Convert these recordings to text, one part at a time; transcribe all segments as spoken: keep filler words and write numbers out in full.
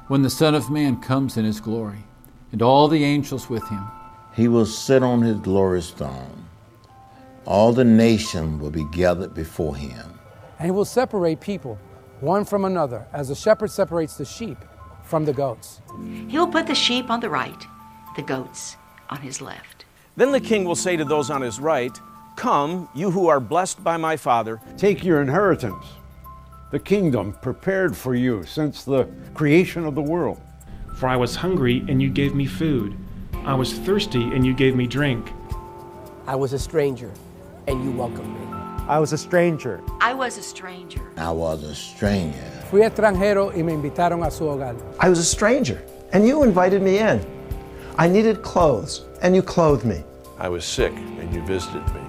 when the Son of Man comes in his glory, and all the angels with him. He will sit on his glorious throne. All the nations will be gathered before him. And he will separate people, one from another, as a shepherd separates the sheep from the goats. He'll put the sheep on the right, the goats on his left. Then the king will say to those on his right, "Come, you who are blessed by my Father. Take your inheritance, the kingdom prepared for you since the creation of the world. For I was hungry, and you gave me food. I was thirsty, and you gave me drink. I was a stranger, and you welcomed me. I was a stranger. I was a stranger. I was a stranger. Fui extranjero y me invitaron a su hogar. I was a stranger, and you invited me in. I needed clothes, and you clothed me. I was sick, and you visited me.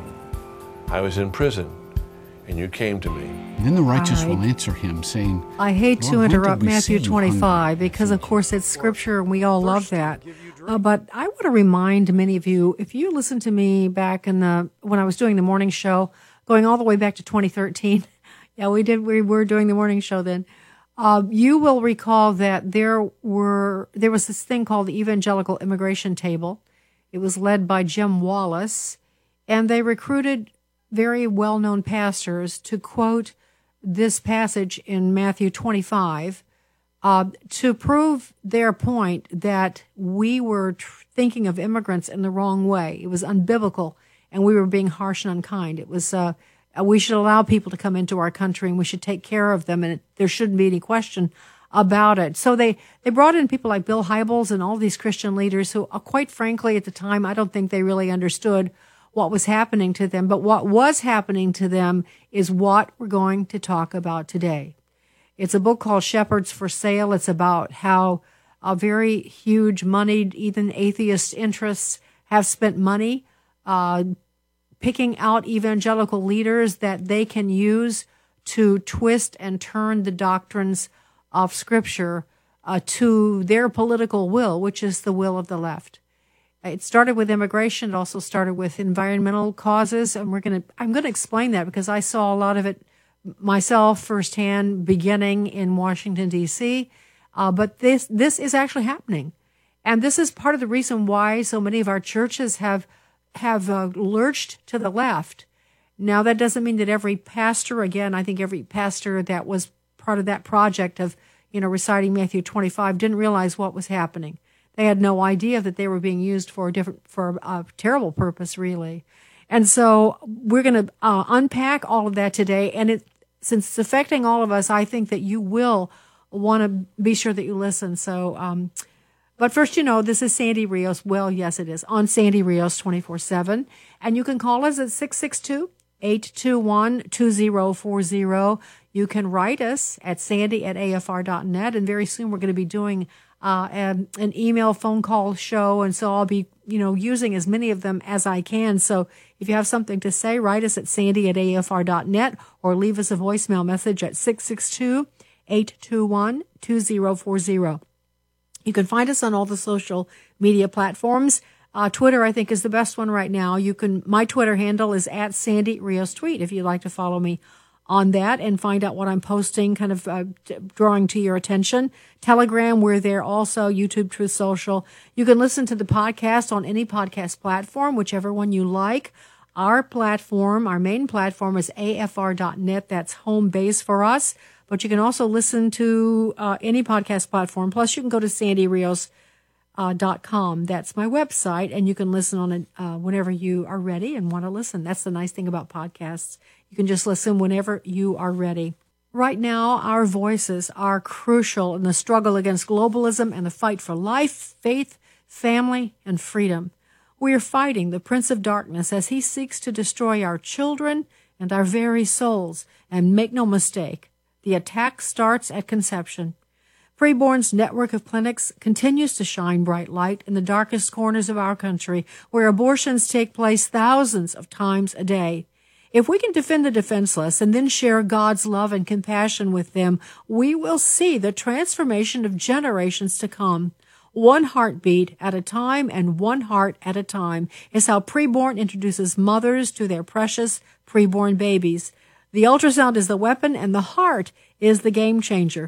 I was in prison, and you came to me." And then the righteous will answer him, saying, I hate to Lord, interrupt Matthew see you twenty-five hungry? because, of course, it's scripture and we all love that. Uh, but I want to remind many of you, if you listened to me back in the when I was doing the morning show, going all the way back to twenty thirteen, yeah, we did. We were doing the morning show then. Uh, you will recall that there were there was this thing called the Evangelical Immigration Table. It was led by Jim Wallace, and they recruited very well-known pastors to quote this passage in Matthew twenty-five uh, to prove their point that we were tr- thinking of immigrants in the wrong way. It was unbiblical, and we were being harsh and unkind. It was uh, we should allow people to come into our country, and we should take care of them, and it, there shouldn't be any question about it. So they, they brought in people like Bill Hybels and all these Christian leaders who, uh, quite frankly, at the time, I don't think they really understood what was happening to them. But what was happening to them is what we're going to talk about today. It's a book called Shepherds for Sale. It's about how a very huge moneyed, even atheist interests have spent money uh, picking out evangelical leaders that they can use to twist and turn the doctrines of Scripture uh, to their political will, which is the will of the left. It started with immigration. It also started with environmental causes, and we're going to. I'm going to explain that because I saw a lot of it myself firsthand, beginning in Washington D C. Uh, but this this is actually happening, and this is part of the reason why so many of our churches have have uh, lurched to the left. Now, that doesn't mean that every pastor. Again, I think every pastor that was part of that project of you know reciting Matthew twenty-five didn't realize what was happening. They had no idea that they were being used for a different, for a terrible purpose, really. And so we're going to uh, unpack all of that today. And it, since it's affecting all of us, I think that you will want to be sure that you listen. So, um, but first, you know, this is Sandy Rios. Well, yes, it is on Sandy Rios twenty-four seven. And you can call us at six six two, eight two one, two zero four zero. You can write us at sandy at a f r dot net. And very soon we're going to be doing Uh, an, an email, phone call show, and so I'll be, you know, using as many of them as I can. So if you have something to say, write us at sandy at a f r dot net or leave us a voicemail message at six six two, eight two one, two zero four zero. You can find us on all the social media platforms. Uh, Twitter, I think, is the best one right now. You can, my Twitter handle is at Sandy Rios Tweet if you'd like to follow me on that and find out what I'm posting, kind of uh, drawing to your attention. Telegram, we're there also. YouTube, Truth Social. You can listen to the podcast on any podcast platform, whichever one you like. Our platform, our main platform is a f r dot net. That's home base for us. But you can also listen to uh, any podcast platform. Plus, you can go to sandy rios dot com. That's my website, and you can listen on it uh, whenever you are ready and want to listen. That's the nice thing about podcasts. You can just listen whenever you are ready. Right now, our voices are crucial in the struggle against globalism and the fight for life, faith, family, and freedom. We are fighting the Prince of Darkness as he seeks to destroy our children and our very souls. And make no mistake, the attack starts at conception. Preborn's network of clinics continues to shine bright light in the darkest corners of our country, where abortions take place thousands of times a day. If we can defend the defenseless and then share God's love and compassion with them, we will see the transformation of generations to come. One heartbeat at a time and one heart at a time is how Preborn introduces mothers to their precious preborn babies. The ultrasound is the weapon and the heart is the game changer.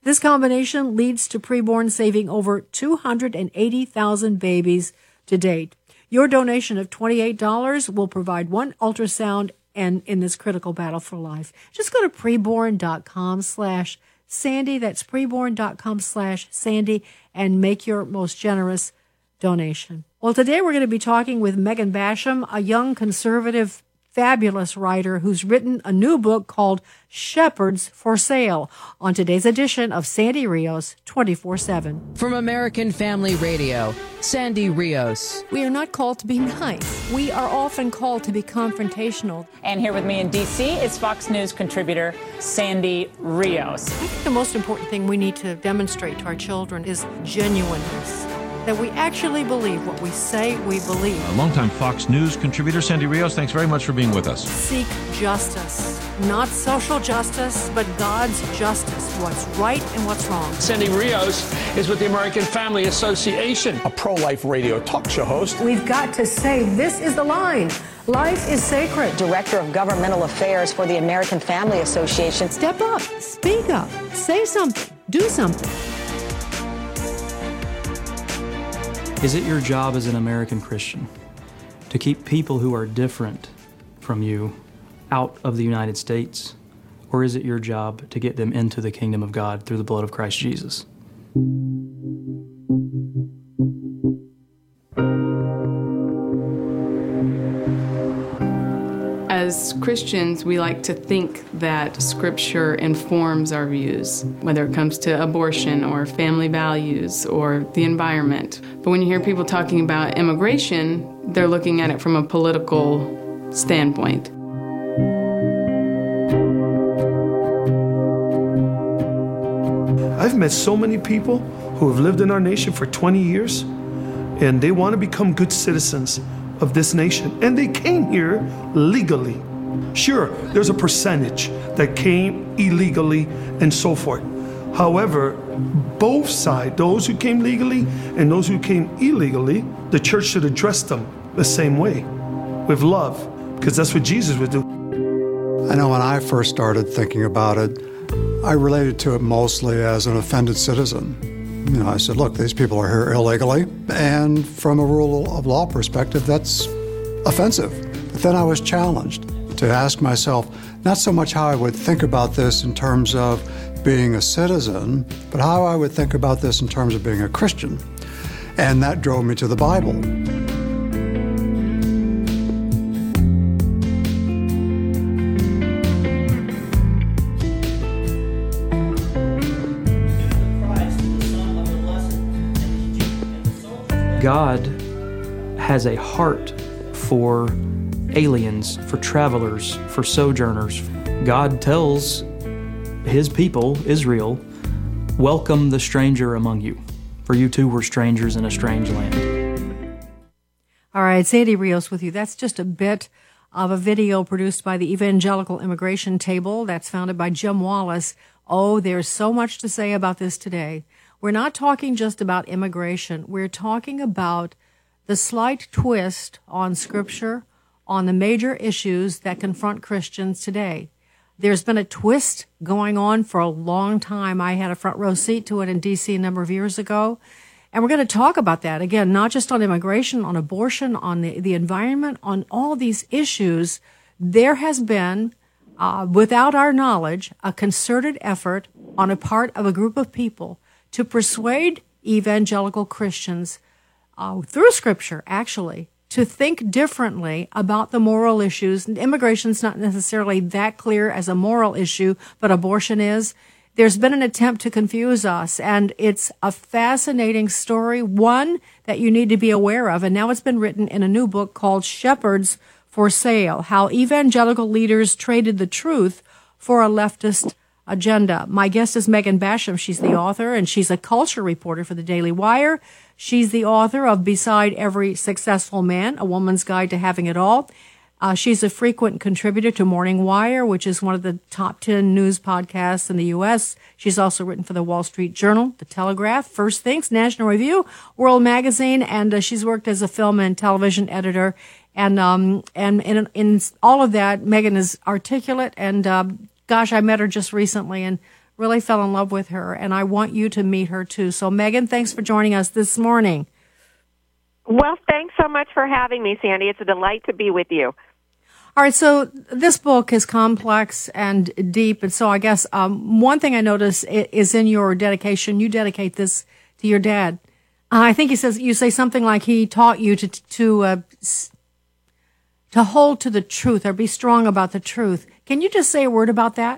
This combination leads to preborn saving over two hundred eighty thousand babies to date. Your donation of twenty-eight dollars will provide one ultrasound and in this critical battle for life. Just go to preborn.com slash Sandy. That's preborn.com slash Sandy and make your most generous donation. Well, today we're going to be talking with Megan Basham, a young conservative, fabulous writer who's written a new book called Shepherds for Sale on today's edition of Sandy Rios twenty-four seven. From American Family Radio, Sandy Rios. We are not called to be nice. We are often called to be confrontational. And here with me in D C is Fox News contributor Sandy Rios. I think the most important thing we need to demonstrate to our children is genuineness. That we actually believe what we say we believe. A longtime Fox News contributor, Sandy Rios, thanks very much for being with us. Seek justice. Not social justice, but God's justice. What's right and what's wrong. Sandy Rios is with the American Family Association, a pro-life radio talk show host. We've got to say this is the line. Life is sacred. Director of Governmental Affairs for the American Family Association. Step up. Speak up. Say something. Do something. Is it your job as an American Christian to keep people who are different from you out of the United States? Or is it your job to get them into the kingdom of God through the blood of Christ Jesus? As Christians, we like to think that Scripture informs our views, whether it comes to abortion or family values or the environment. But when you hear people talking about immigration, they're looking at it from a political standpoint. I've met so many people who have lived in our nation for twenty years, and they want to become good citizens of this nation, and they came here legally. Sure, there's a percentage that came illegally and so forth. However, both sides, those who came legally and those who came illegally, the church should address them the same way, with love, because that's what Jesus would do. I know when I first started thinking about it, I related to it mostly as an offended citizen. You know, I said, look, these people are here illegally, and from a rule of law perspective, that's offensive. But then I was challenged to ask myself, not so much how I would think about this in terms of being a citizen, but how I would think about this in terms of being a Christian. And that drove me to the Bible. God has a heart for aliens, for travelers, for sojourners. God tells his people, Israel, welcome the stranger among you, for you too were strangers in a strange land. All right, Sandy Rios with you. That's just a bit of a video produced by the Evangelical Immigration Table that's founded by Jim Wallace. Oh, there's so much to say about this today. We're not talking just about immigration. We're talking about the slight twist on Scripture, on the major issues that confront Christians today. There's been a twist going on for a long time. I had a front row seat to it in D C a number of years ago. And we're going to talk about that, again, not just on immigration, on abortion, on the, the environment, on all these issues. There has been, uh, without our knowledge, a concerted effort on a part of a group of people to persuade evangelical Christians uh, through Scripture, actually, to think differently about the moral issues. Immigration's not necessarily that clear as a moral issue, but abortion is. There's been an attempt to confuse us, and it's a fascinating story, one that you need to be aware of. And now it's been written in a new book called Shepherds for Sale, How Evangelical Leaders Traded the Truth for a Leftist Agenda. My guest is Megan Basham. She's the author, and she's a culture reporter for the Daily Wire. She's the author of Beside Every Successful Man, A Woman's Guide to Having It All. Uh, she's a frequent contributor to Morning Wire, which is one of the top ten news podcasts in the U S. She's also written for the Wall Street Journal, The Telegraph, First Things, National Review, World Magazine, and uh, she's worked as a film and television editor. And um, and in, in all of that, Megan is articulate and uh, gosh, I met her just recently and really fell in love with her, and I want you to meet her too. So, Megan, thanks for joining us this morning. Well, thanks so much for having me, Sandy. It's a delight to be with you. All right, so this book is complex and deep, and so I guess um, one thing I notice is in your dedication, you dedicate this to your dad. Uh, I think he says you say something like he taught you to to uh, to hold to the truth or be strong about the truth. Can you just say a word about that?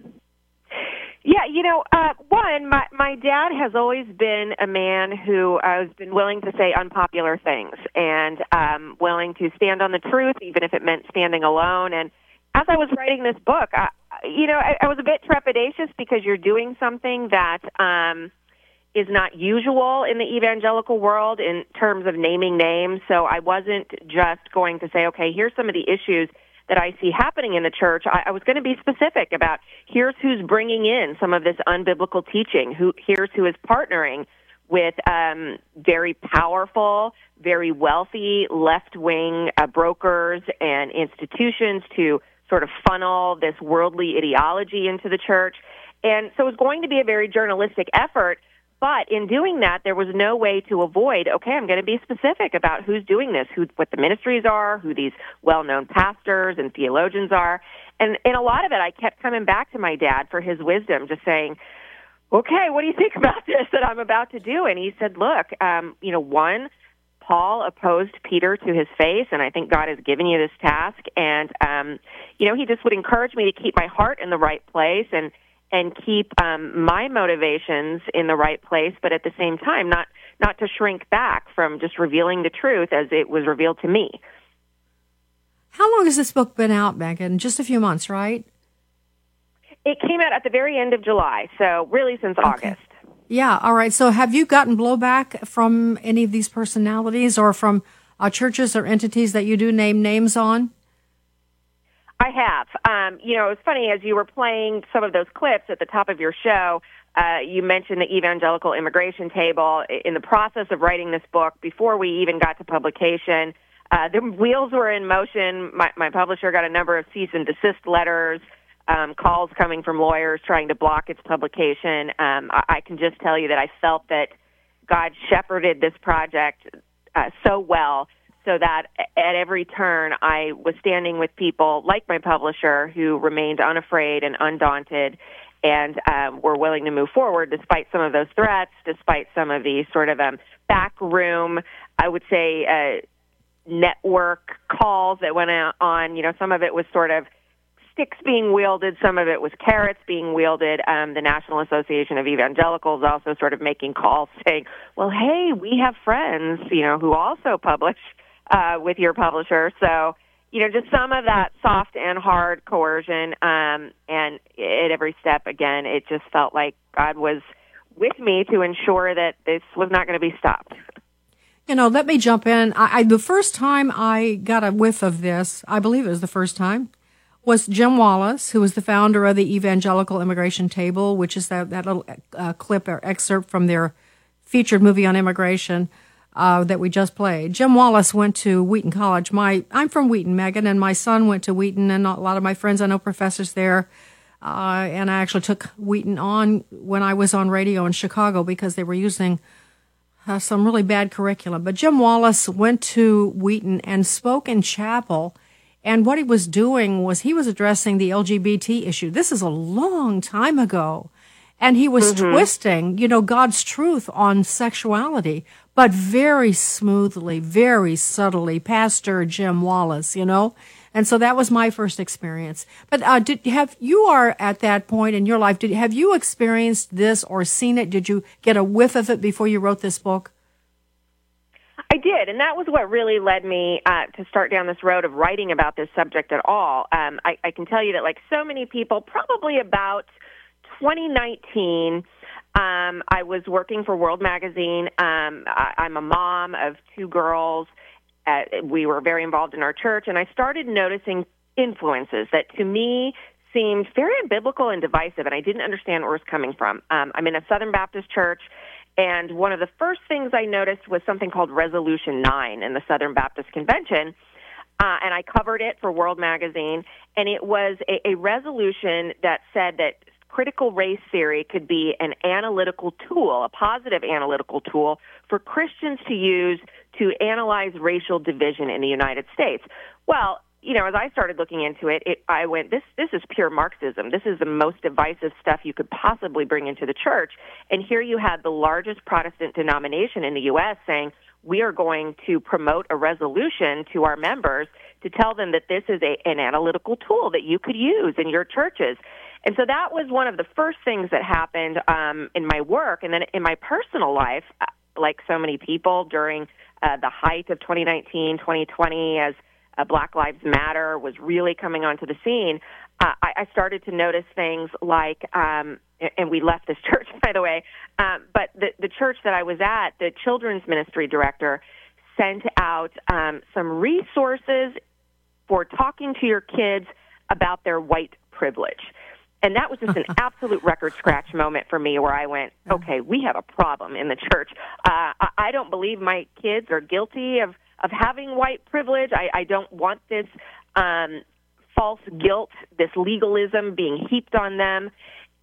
Yeah, you know, uh, one, my, my dad has always been a man who uh, has been willing to say unpopular things and um, willing to stand on the truth, even if it meant standing alone. And as I was writing this book, I, you know, I, I was a bit trepidatious because you're doing something that um, is not usual in the evangelical world in terms of naming names. So I wasn't just going to say, okay, here's some of the issues that I see happening in the church. I, I was going to be specific about here's who's bringing in some of this unbiblical teaching. Who here's who is partnering with um, very powerful, very wealthy left-wing uh, brokers and institutions to sort of funnel this worldly ideology into the church. And so it was going to be a very journalistic effort. But in doing that, there was no way to avoid, okay, I'm going to be specific about who's doing this, who, what the ministries are, who these well-known pastors and theologians are. And in a lot of it, I kept coming back to my dad for his wisdom, just saying, okay, what do you think about this that I'm about to do? And he said, look, um, you know, one, Paul opposed Peter to his face, and I think God has given you this task. And, um, you know, he just would encourage me to keep my heart in the right place and and keep um, my motivations in the right place, but at the same time, not not to shrink back from just revealing the truth as it was revealed to me. How long has this book been out, Megan? Just a few months, right? It came out at the very end of July, so really since okay. August. Yeah, all right. So have you gotten blowback from any of these personalities or from uh, churches or entities that you do name names on? I have. Um, you know, it's funny, as you were playing some of those clips at the top of your show, uh, you mentioned the Evangelical Immigration Table. In the process of writing this book, before we even got to publication, uh, the wheels were in motion. My, my publisher got a number of cease and desist letters, um, calls coming from lawyers trying to block its publication. Um, I, I can just tell you that I felt that God shepherded this project uh, so well, so that at every turn I was standing with people like my publisher who remained unafraid and undaunted and um, were willing to move forward despite some of those threats, despite some of the sort of um, backroom, I would say, uh, network calls that went on. You know, some of it was sort of sticks being wielded, some of it was carrots being wielded. Um, the National Association of Evangelicals also sort of making calls saying, well, hey, we have friends, you know, who also publish Uh, with your publisher. So, you know, just some of that soft and hard coercion. Um, and at every step, again, it just felt like God was with me to ensure that this was not going to be stopped. You know, let me jump in. I, I, the first time I got a whiff of this, I believe it was the first time, was Jim Wallis, who was the founder of the Evangelical Immigration Table, which is that, that little uh, clip or excerpt from their featured movie on immigration. Uh, that we just played. Jim Wallis went to Wheaton College. My I'm from Wheaton, Megan, and my son went to Wheaton, and a lot of my friends, I know professors there. Uh, and I actually took Wheaton on when I was on radio in Chicago because they were using uh, some really bad curriculum. But Jim Wallis went to Wheaton and spoke in chapel, and what he was doing was he was addressing the L G B T issue. This is a long time ago. And he was mm-hmm. twisting, you know, God's truth on sexuality, but very smoothly, very subtly, Pastor Jim Wallis, you know. And so that was my first experience. But uh, did have you are at that point in your life? Did have you experienced this or seen it? Did you get a whiff of it before you wrote this book? I did, and that was what really led me uh, to start down this road of writing about this subject at all. Um, I, I can tell you that, like so many people, probably about twenty nineteen, um, I was working for World Magazine. Um, I, I'm a mom of two girls. Uh, we were very involved in our church, and I started noticing influences that to me seemed very unbiblical and divisive, and I didn't understand where it was coming from. Um, I'm in a Southern Baptist church, and one of the first things I noticed was something called Resolution nine in the Southern Baptist Convention, uh, and I covered it for World Magazine, and it was a, a resolution that said that critical race theory could be an analytical tool, a positive analytical tool for Christians to use to analyze racial division in the United States. Well, you know, as I started looking into it, it I went, this this is pure Marxism. This is the most divisive stuff you could possibly bring into the church. And here you had the largest Protestant denomination in the U S saying, we are going to promote a resolution to our members to tell them that this is a, an analytical tool that you could use in your churches. And so that was one of the first things that happened um, in my work. And then in my personal life, like so many people during uh, the height of twenty nineteen, twenty twenty, as uh, Black Lives Matter was really coming onto the scene, uh, I, I started to notice things like, um, and we left this church, by the way, um, but the, the church that I was at, the children's ministry director sent out um, some resources for talking to your kids about their white privilege. And that was just an absolute record scratch moment for me where I went, okay, we have a problem in the church. Uh, I, I don't believe my kids are guilty of, of having white privilege. I, I don't want this um, false guilt, this legalism being heaped on them.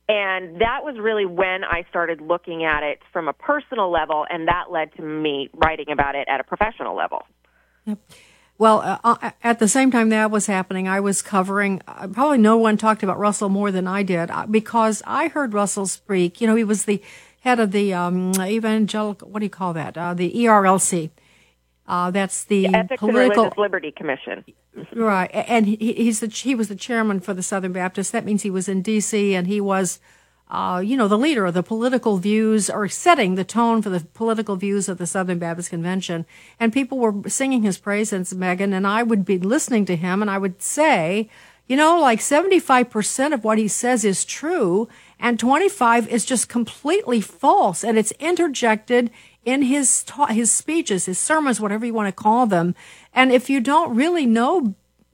And that was really when I started looking at it from a personal level, and that led to me writing about it at a professional level. Yep. Well, uh, at the same time that was happening, I was covering, uh, probably no one talked about Russell more than I did, uh, because I heard Russell speak. You know, he was the head of the um, evangelical, what do you call that, uh, the E R L C. Uh, that's the, the Ethics political and Religious Liberty Commission. Right, and he, he's the, he was the chairman for the Southern Baptists. That means he was in D C, and he was, uh, you know, the leader of the political views, or setting the tone for the political views of the Southern Baptist Convention. And people were singing his praises, Megan, and I would be listening to him, and I would say, you know, like seventy-five percent of what he says is true, and twenty-five is just completely false, and it's interjected in his ta- his speeches, his sermons, whatever you want to call them. And if you don't really know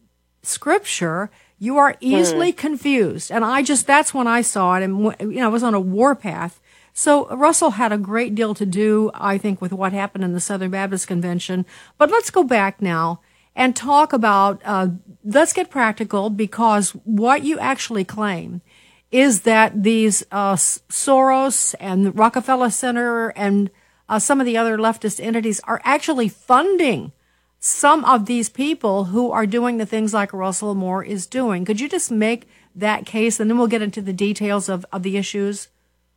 Scripture, you are easily mm. confused. And I just, that's when I saw it, and, you know, I was on a warpath. So Russell had a great deal to do, I think, with what happened in the Southern Baptist Convention. But let's go back now and talk about, uh, let's get practical, because what you actually claim is that these uh, Soros and the Rockefeller Center and uh, some of the other leftist entities are actually funding some of these people who are doing the things like Russell Moore is doing. Could you just make that case, and then we'll get into the details of, of the issues?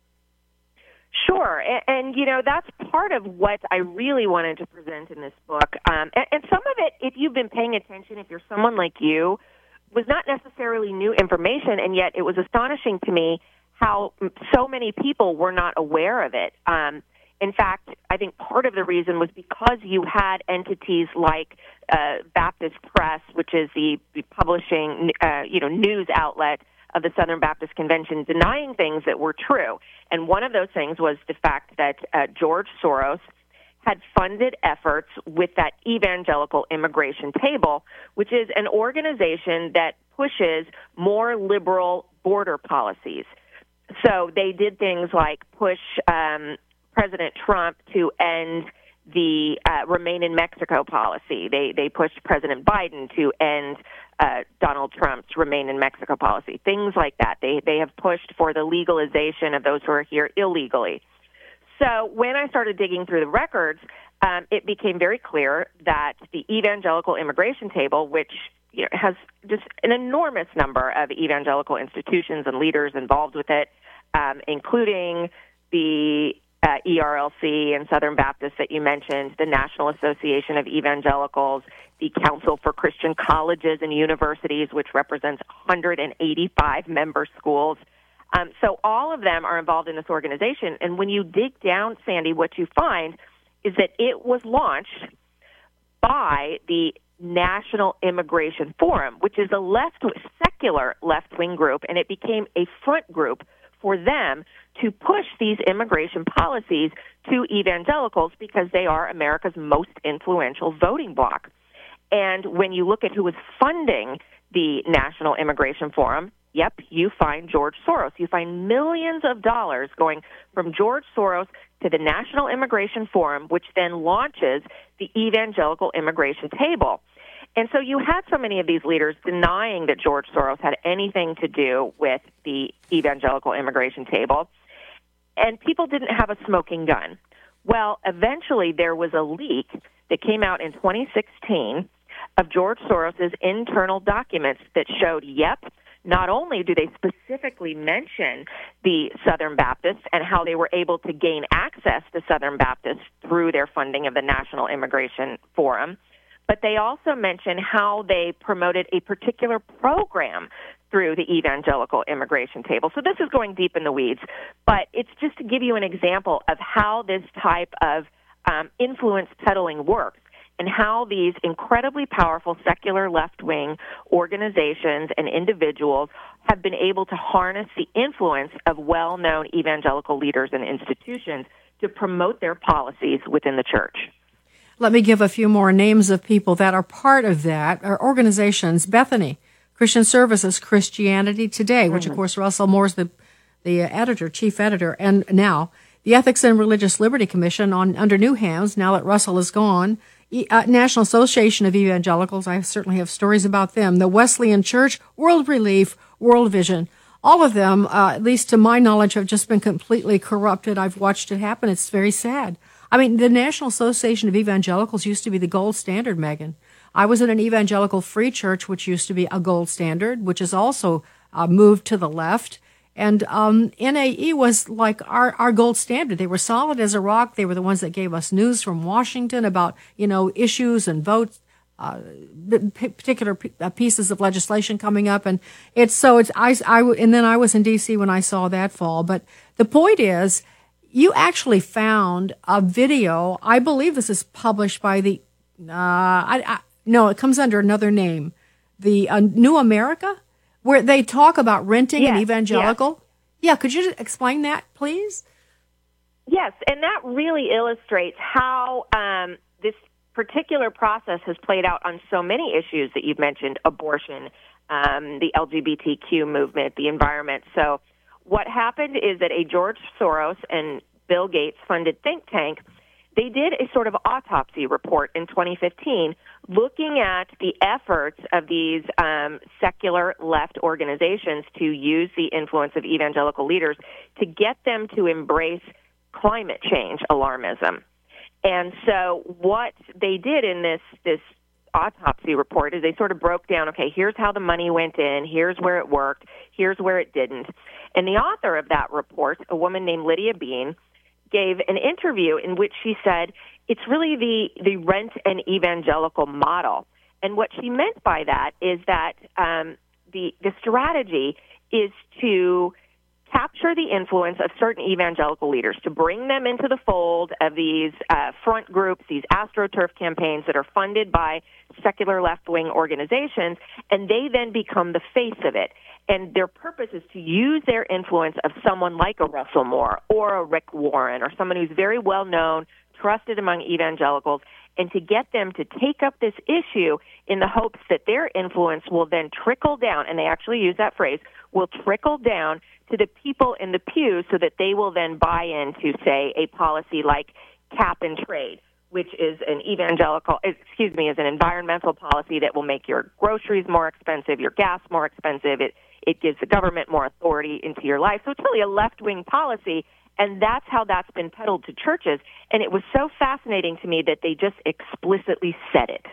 Sure, and, and, you know, that's part of what I really wanted to present in this book. Um, and, and some of it, if you've been paying attention, if you're someone like you, was not necessarily new information, and yet it was astonishing to me how so many people were not aware of it. Um, in fact, I think part of the reason was because you had entities like uh, Baptist Press, which is the, the publishing, uh, you know, news outlet of the Southern Baptist Convention, denying things that were true. And one of those things was the fact that uh, George Soros had funded efforts with that Evangelical Immigration Table, which is an organization that pushes more liberal border policies. So they did things like push um, President Trump to end the uh, Remain in Mexico policy. They they pushed President Biden to end uh, Donald Trump's Remain in Mexico policy. Things like that. They they have pushed for the legalization of those who are here illegally. So when I started digging through the records, um, it became very clear that the Evangelical Immigration Table, which you know, has just an enormous number of evangelical institutions and leaders involved with it, um, including the uh, E R L C and Southern Baptists that you mentioned, the National Association of Evangelicals, the Council for Christian Colleges and Universities, which represents one hundred eighty-five member schools. Um, so all of them are involved in this organization. And when you dig down, Sandy, what you find is that it was launched by the National Immigration Forum, which is a left, secular left-wing group, and it became a front group for them to push these immigration policies to evangelicals because they are America's most influential voting bloc. And when you look at who was funding the National Immigration Forum, yep, you find George Soros. You find millions of dollars going from George Soros to the National Immigration Forum, which then launches the Evangelical Immigration Table. And so you had so many of these leaders denying that George Soros had anything to do with the evangelical immigration table, and people didn't have a smoking gun. Well, eventually there was a leak that came out in twenty sixteen of George Soros's internal documents that showed, yep, not only do they specifically mention the Southern Baptists and how they were able to gain access to Southern Baptists through their funding of the National Immigration Forum, but they also mention how they promoted a particular program through the evangelical immigration table. So this is going deep in the weeds, but it's just to give you an example of how this type of um, influence peddling works, and how these incredibly powerful secular left-wing organizations and individuals have been able to harness the influence of well-known evangelical leaders and institutions to promote their policies within the church. Let me give a few more names of people that are part of that, or organizations. Bethany, Christian Services, Christianity Today, which, mm-hmm. of course, Russell Moore's the, the editor, chief editor, and now the Ethics and Religious Liberty Commission on under new hands, now that Russell is gone. Uh, National Association of Evangelicals, I certainly have stories about them. The Wesleyan Church, World Relief, World Vision. All of them, uh, at least to my knowledge, have just been completely corrupted. I've watched it happen. It's very sad. I mean, the National Association of Evangelicals used to be the gold standard, Megan. I was in an evangelical free church, which used to be a gold standard, which is also uh, moved to the left. And um, N A E was like our, our gold standard. They were solid as a rock. They were the ones that gave us news from Washington about, you know, issues and votes, uh, particular p- pieces of legislation coming up. And it's so it's I, I and then I was in D C when I saw that fall. But the point is, you actually found a video. I believe this is published by the uh, I, I no, it comes under another name, the uh, New America, where they talk about renting yes, and evangelical. Yes. Yeah, could you explain that, please? Yes, and that really illustrates how um, this particular process has played out on so many issues that you've mentioned: abortion, um, the L G B T Q movement, the environment. So what happened is that a George Soros and Bill Gates funded think tank, they did a sort of autopsy report in twenty fifteen looking at the efforts of these um, secular left organizations to use the influence of evangelical leaders to get them to embrace climate change alarmism. And so what they did in this this autopsy report is they sort of broke down, okay, here's how the money went in, here's where it worked, here's where it didn't. And the author of that report, a woman named Lydia Bean, gave an interview in which she said it's really the, the rent and evangelical model. And what she meant by that is that um, the, the strategy is to capture the influence of certain evangelical leaders, to bring them into the fold of these uh, front groups, these AstroTurf campaigns that are funded by secular left-wing organizations, and they then become the face of it. And their purpose is to use their influence of someone like a Russell Moore or a Rick Warren or someone who's very well known, trusted among evangelicals, and to get them to take up this issue in the hopes that their influence will then trickle down, and they actually use that phrase, will trickle down to the people in the pews so that they will then buy into, say, a policy like cap and trade, which is an evangelical, excuse me, is an environmental policy that will make your groceries more expensive, your gas more expensive. It it gives the government more authority into your life. So it's really a left-wing policy, and that's how that's been peddled to churches. And it was so fascinating to me that they just explicitly said it.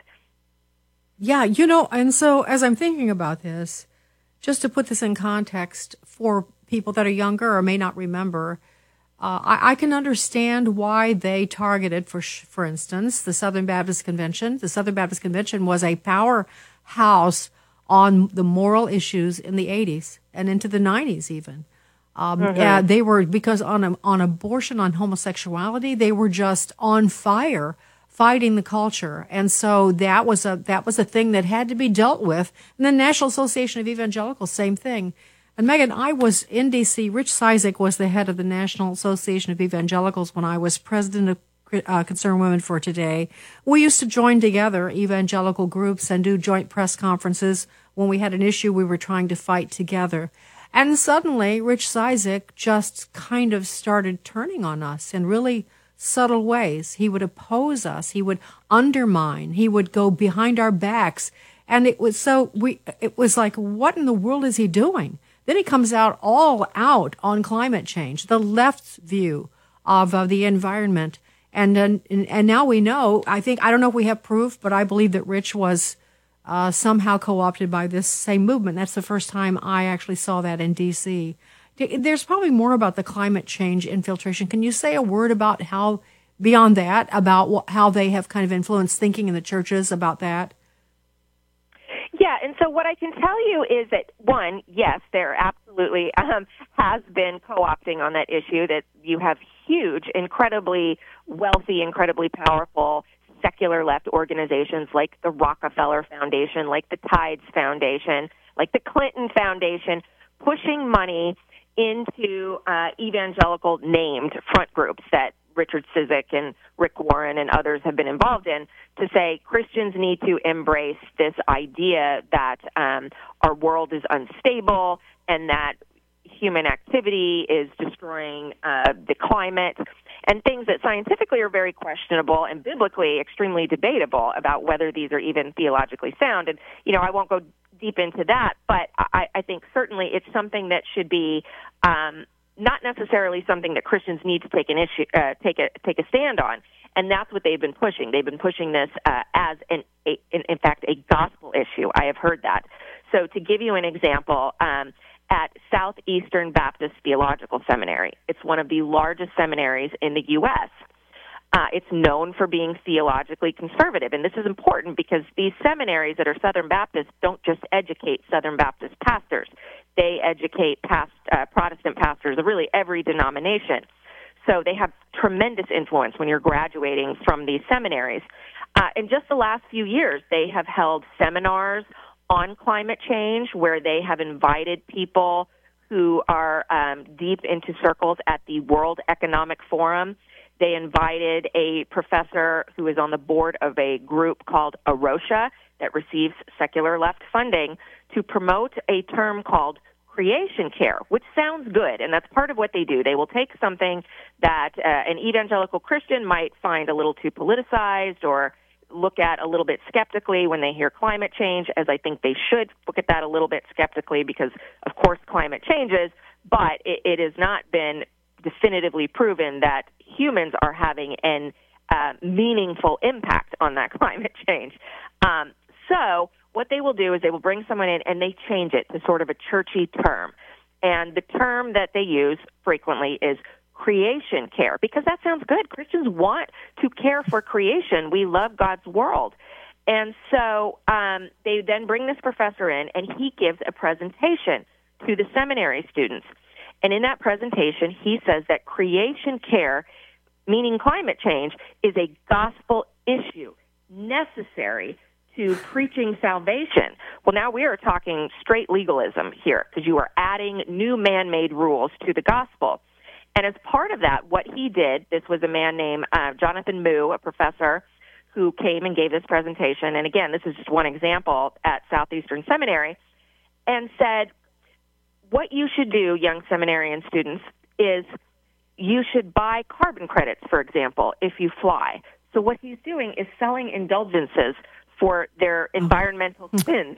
Yeah, you know, and so as I'm thinking about this, just to put this in context for people that are younger or may not remember, uh, I, I can understand why they targeted, for for instance, the Southern Baptist Convention. The Southern Baptist Convention was a powerhouse on the moral issues in the eighties and into the nineties even. Um, mm-hmm. yeah, they were, because on, on abortion, on homosexuality, they were just on fire fighting the culture. And so that was a that was a thing that had to be dealt with. And the National Association of Evangelicals, same thing. And Megan, I was in D C. Rich Cizik was the head of the National Association of Evangelicals when I was president of uh, Concerned Women for Today. We used to join together evangelical groups and do joint press conferences when we had an issue we were trying to fight together. And suddenly, Rich Cizik just kind of started turning on us and really subtle ways. He would oppose us. He would undermine. He would go behind our backs. And it was so, we, it was like, what in the world is he doing? Then he comes out all out on climate change, the left's view of uh, the environment. And, uh, and and now we know, I think, I don't know if we have proof, but I believe that Rich was uh, somehow co-opted by this same movement. That's the first time I actually saw that in D C. There's probably more about the climate change infiltration. Can you say a word about how, beyond that, about what, how they have kind of influenced thinking in the churches about that? Yeah, and so what I can tell you is that, one, yes, there absolutely um, has been co-opting on that issue, that you have huge, incredibly wealthy, incredibly powerful secular left organizations like the Rockefeller Foundation, like the Tides Foundation, like the Clinton Foundation, pushing money into uh, evangelical named front groups that Richard Cizik and Rick Warren and others have been involved in, to say Christians need to embrace this idea that um, our world is unstable and that human activity is destroying uh, the climate, and things that scientifically are very questionable and biblically extremely debatable about whether these are even theologically sound. And, you know, I won't go deep into that, but I, I think certainly it's something that should be um, not necessarily something that Christians need to take an issue, uh, take a take a stand on, and that's what they've been pushing. They've been pushing this uh, as an, a, in, in fact, a gospel issue. I have heard that. So, to give you an example, um, at Southeastern Baptist Theological Seminary, it's one of the largest seminaries in the U S Uh, it's known for being theologically conservative, and this is important because these seminaries that are Southern Baptist don't just educate Southern Baptist pastors. They educate past, uh, Protestant pastors of really every denomination. So they have tremendous influence when you're graduating from these seminaries. Uh, in just the last few years, they have held seminars on climate change where they have invited people who are um, deep into circles at the World Economic Forum. They invited a professor who is on the board of a group called A R O S H A that receives secular left funding to promote a term called creation care, which sounds good, and that's part of what they do. They will take something that uh, an evangelical Christian might find a little too politicized or look at a little bit skeptically when they hear climate change, as I think they should look at that a little bit skeptically because, of course, climate changes, but it, it has not been definitively proven that humans are having an uh, meaningful impact on that climate change. Um, so what they will do is they will bring someone in and they change it to sort of a churchy term. And the term that they use frequently is creation care, because that sounds good. Christians want to care for creation. We love God's world. And so um, they then bring this professor in, and he gives a presentation to the seminary students. And in that presentation, he says that creation care, meaning climate change, is a gospel issue necessary to preaching salvation. Well, now we are talking straight legalism here because you are adding new man-made rules to the gospel. And as part of that, what he did, this was a man named uh, Jonathan Moo, a professor who came and gave this presentation. And again, this is just one example at Southeastern Seminary, and said, what you should do, young seminarian students, is you should buy carbon credits, for example, if you fly. So what he's doing is selling indulgences for their environmental sins.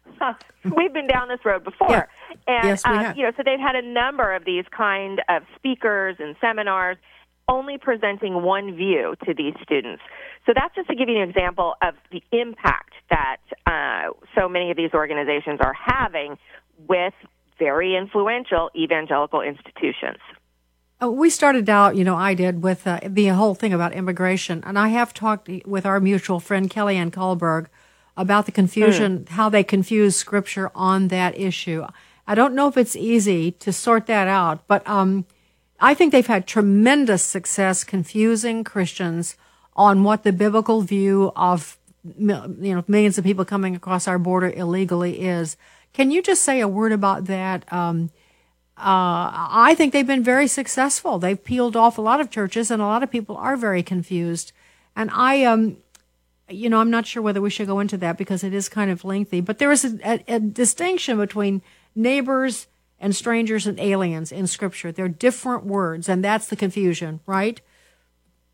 We've been down this road before. Yeah. And, yes, we um, have. you know, so they've had a number of these kind of speakers and seminars only presenting one view to these students. So that's just to give you an example of the impact that uh, so many of these organizations are having with very influential evangelical institutions. Uh, we started out, you know, I did, with uh, the whole thing about immigration. And I have talked with our mutual friend, Kellyanne Kahlberg, about the confusion, mm. how they confuse Scripture on that issue. I don't know if it's easy to sort that out, but um, I think they've had tremendous success confusing Christians on what the biblical view of, you know, millions of people coming across our border illegally is. Can you just say a word about that? Um, uh, I think they've been very successful. They've peeled off a lot of churches, and a lot of people are very confused. And I, um, you know, I'm not sure whether we should go into that because it is kind of lengthy, but there is a, a, a distinction between neighbors and strangers and aliens in Scripture. They're different words, and that's the confusion, right?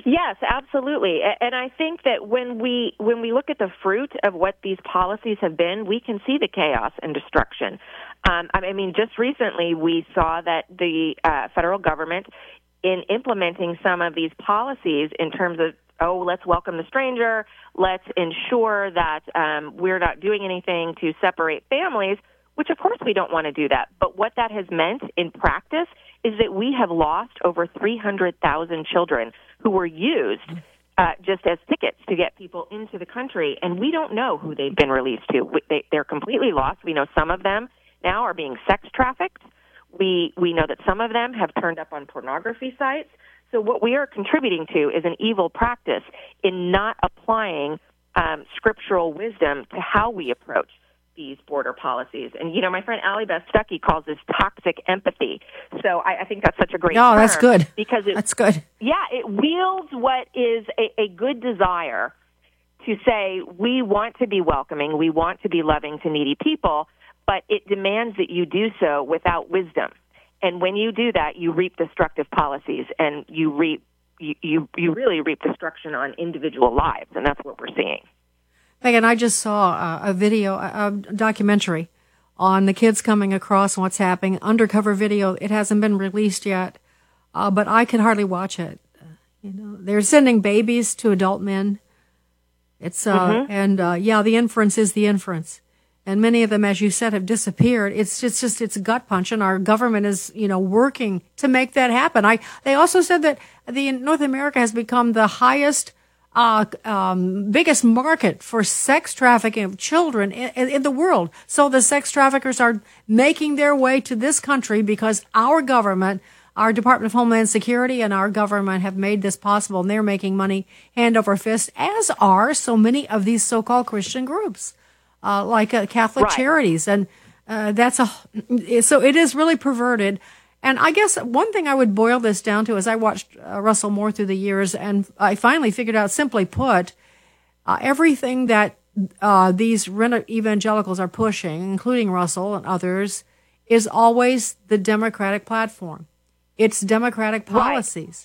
Yes, absolutely. And I think that when we when we look at the fruit of what these policies have been, we can see the chaos and destruction. Um, I mean, just recently we saw that the uh, federal government, in implementing some of these policies in terms of, oh, let's welcome the stranger, let's ensure that um, we're not doing anything to separate families, which of course we don't want to do that. But what that has meant in practice is that we have lost over three hundred thousand children who were used uh, just as tickets to get people into the country, and we don't know who they've been released to. They, they're completely lost. We know some of them now are being sex trafficked. We we know that some of them have turned up on pornography sites. So what we are contributing to is an evil practice in not applying um, scriptural wisdom to how we approach these border policies. And, you know, my friend Allie Beth Stuckey calls this toxic empathy. So I, I think that's such a great No, term. that's good. Because it, that's good. Yeah, it wields what is a, a good desire to say we want to be welcoming, we want to be loving to needy people, but it demands that you do so without wisdom. And when you do that, you reap destructive policies, and you reap you, you, you really reap destruction on individual lives, and that's what we're seeing. Megan, I just saw a, a video, a, a documentary on the kids coming across and what's happening. Undercover video. It hasn't been released yet, uh, but I can hardly watch it. Uh, you know, they're sending babies to adult men. It's uh, mm-hmm. and uh, yeah, the inference is the inference. And many of them, as you said, have disappeared. It's just, just it's a gut punch, and our government is, you know, working to make that happen. I. They also said that the North America has become the highest, uh, um, biggest market for sex trafficking of children in, in the world. So the sex traffickers are making their way to this country because our government, our Department of Homeland Security, and our government have made this possible, and they're making money hand over fist, as are so many of these so-called Christian groups. Uh, like uh, Catholic right. charities, and uh, that's a so it is really perverted. And I guess one thing I would boil this down to is I watched uh, Russell Moore through the years, and I finally figured out, simply put, uh, everything that uh, these evangelicals are pushing, including Russell and others, is always the Democratic platform. It's Democratic policies. Right.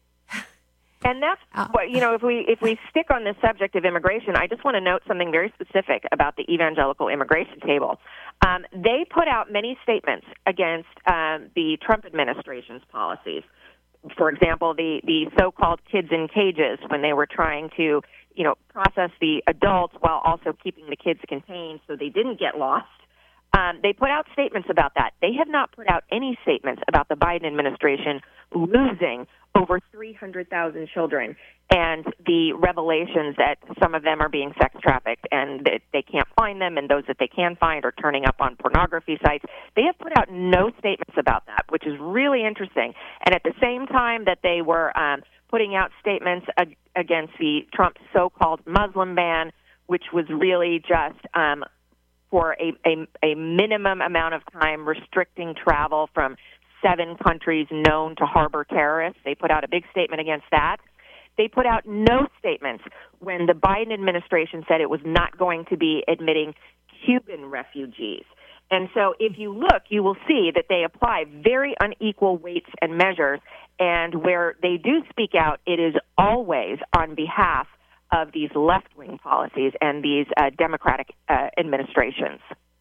And that's what, you know, if we if we stick on this subject of immigration, I just want to note something very specific about the evangelical immigration table. Um, they put out many statements against um, the Trump administration's policies. For example, the, the so-called kids in cages, when they were trying to, you know, process the adults while also keeping the kids contained so they didn't get lost. Um, they put out statements about that. They have not put out any statements about the Biden administration losing over three hundred thousand children and the revelations that some of them are being sex trafficked and that they can't find them, and those that they can find are turning up on pornography sites. They have put out no statements about that, which is really interesting. And at the same time that they were um, putting out statements ag- against the Trump so-called Muslim ban, which was really just um, for a, a, a minimum amount of time restricting travel from seven countries known to harbor terrorists. They put out a big statement against that. They put out no statements when the Biden administration said it was not going to be admitting Cuban refugees. And so if you look, you will see that they apply very unequal weights and measures, and where they do speak out, it is always on behalf of these left-wing policies and these uh, Democratic uh, administrations.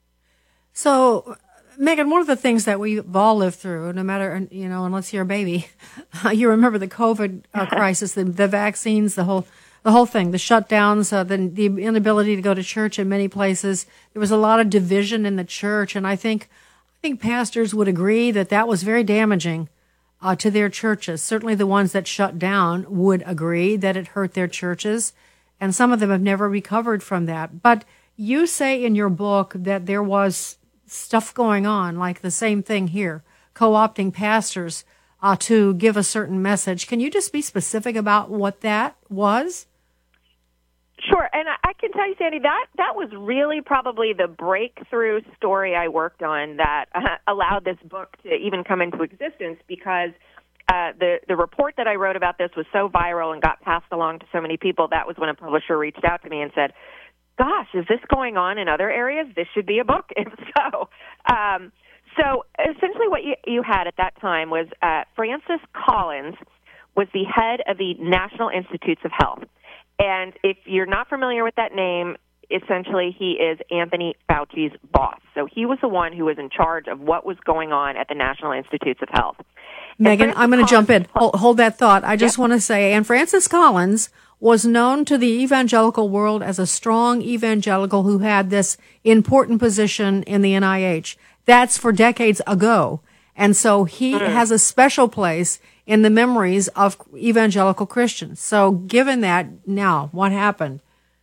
So, Megan, one of the things that we've all lived through, no matter, you know, unless you're a baby, you remember the COVID uh, crisis, the, the vaccines, the whole the whole thing, the shutdowns, uh, the, the inability to go to church in many places. There was a lot of division in the church, and I think I think pastors would agree that that was very damaging uh, to their churches. Certainly the ones that shut down would agree that it hurt their churches, and some of them have never recovered from that. But you say in your book that there was stuff going on, like the same thing here, co-opting pastors uh, to give a certain message. Can you just be specific about what that was? Sure, and I can tell you, Sandy, that, that was really probably the breakthrough story I worked on that uh, allowed this book to even come into existence, because uh, the, the report that I wrote about this was so viral and got passed along to so many people. That was when a publisher reached out to me and said, gosh, is this going on in other areas? This should be a book. If so, um, so essentially what you, you had at that time was uh, Francis Collins was the head of the National Institutes of Health. And if you're not familiar with that name, essentially he is Anthony Fauci's boss. So he was the one who was in charge of what was going on at the National Institutes of Health. Megan, I'm going to jump in. Hold, hold that thought. I just yep. want to say, and Francis Collins was known to the evangelical world as a strong evangelical who had this important position in the N I H. That's for decades ago. And so he mm. has a special place in the memories of evangelical Christians. So given that, now, what happened?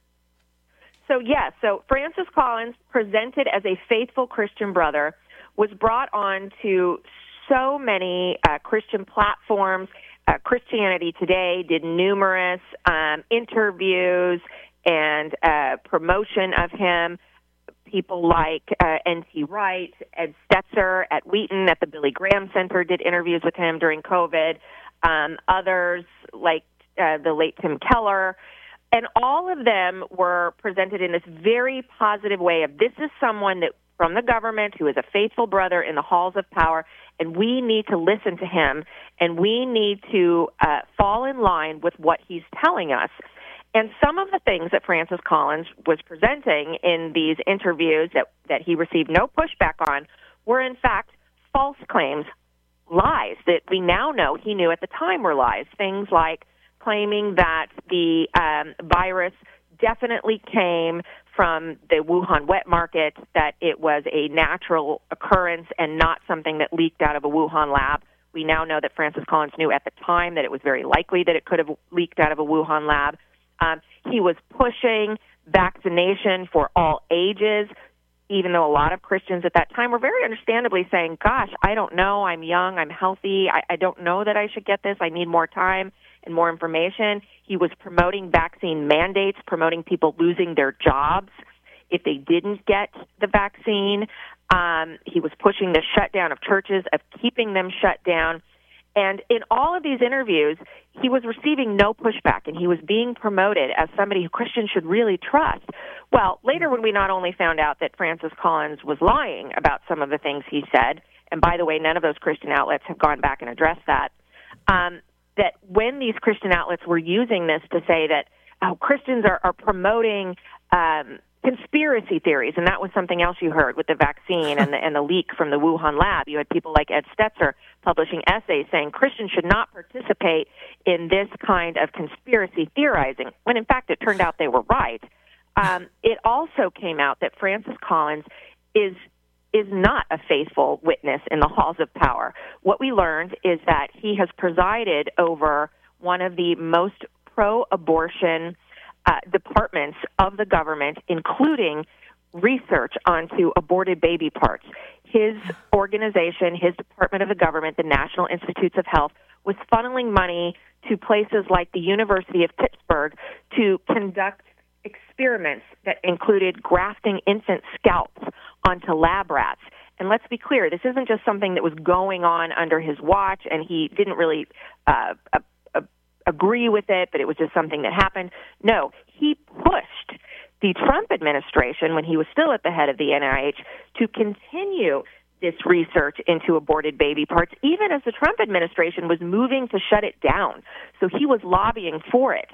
So, yes, so Francis Collins, presented as a faithful Christian brother, was brought on to so many uh, Christian platforms. Uh, Christianity Today did numerous um, interviews and uh, promotion of him. People like uh, N T Wright, Ed Stetzer at Wheaton at the Billy Graham Center did interviews with him during COVID. Um, others like uh, the late Tim Keller. And all of them were presented in this very positive way of this is someone that from the government who is a faithful brother in the halls of power, and we need to listen to him, and we need to uh, fall in line with what he's telling us. And some of the things that Francis Collins was presenting in these interviews that, that he received no pushback on were, in fact, false claims, lies that we now know he knew at the time were lies. Things like claiming that the um, virus definitely came from the Wuhan wet market, that it was a natural occurrence and not something that leaked out of a Wuhan lab. We now know that Francis Collins knew at the time that it was very likely that it could have leaked out of a Wuhan lab. Um, he was pushing vaccination for all ages, even though a lot of Christians at that time were very understandably saying, gosh, I don't know, I'm young, I'm healthy, I, I don't know that I should get this, I need more time and more information. He was promoting vaccine mandates, promoting people losing their jobs if they didn't get the vaccine. Um, he was pushing the shutdown of churches, of keeping them shut down. And in all of these interviews, he was receiving no pushback, and he was being promoted as somebody who Christians should really trust. Well, later when we not only found out that Francis Collins was lying about some of the things he said, and by the way, none of those Christian outlets have gone back and addressed that, um, that when these Christian outlets were using this to say that oh, Christians are, are promoting um, conspiracy theories, and that was something else you heard with the vaccine and the, and the leak from the Wuhan lab. You had people like Ed Stetzer publishing essays saying Christians should not participate in this kind of conspiracy theorizing, when in fact it turned out they were right. Um, it also came out that Francis Collins is is not a faithful witness in the halls of power. What we learned is that he has presided over one of the most pro-abortion uh, departments of the government, including research onto aborted baby parts. His organization, his department of the government, the National Institutes of Health, was funneling money to places like the University of Pittsburgh to conduct experiments that included grafting infant scalps onto lab rats. And let's be clear, this isn't just something that was going on under his watch, and he didn't really uh, uh, agree with it, but it was just something that happened. No, he pushed the Trump administration, when he was still at the head of the N I H, to continue this research into aborted baby parts, even as the Trump administration was moving to shut it down. So he was lobbying for it.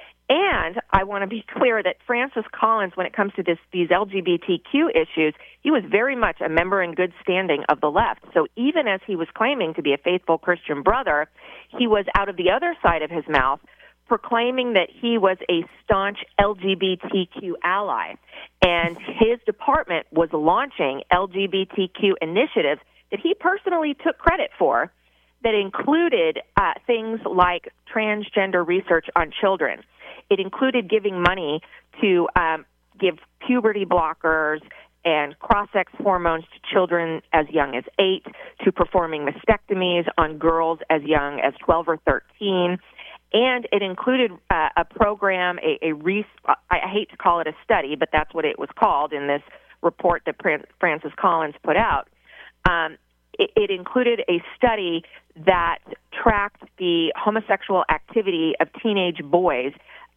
And I want to be clear that Francis Collins, when it comes to this, these L G B T Q issues, he was very much a member in good standing of the left. So even as he was claiming to be a faithful Christian brother, he was out of the other side of his mouth proclaiming that he was a staunch L G B T Q ally. And his department was launching L G B T Q initiatives that he personally took credit for that included uh, things like transgender research on children. It included giving money to um, give puberty blockers and cross-sex hormones to children as young as eight, to performing mastectomies on girls as young as twelve or thirteen. And it included uh, a program, a, a re- I hate to call it a study, but that's what it was called in this report that Francis Collins put out. Um, it, it included a study that tracked the homosexual activity of teenage boys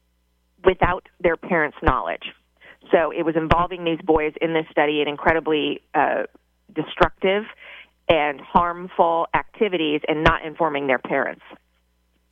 without their parents' knowledge. So it was involving these boys in this study in incredibly uh, destructive and harmful activities and not informing their parents.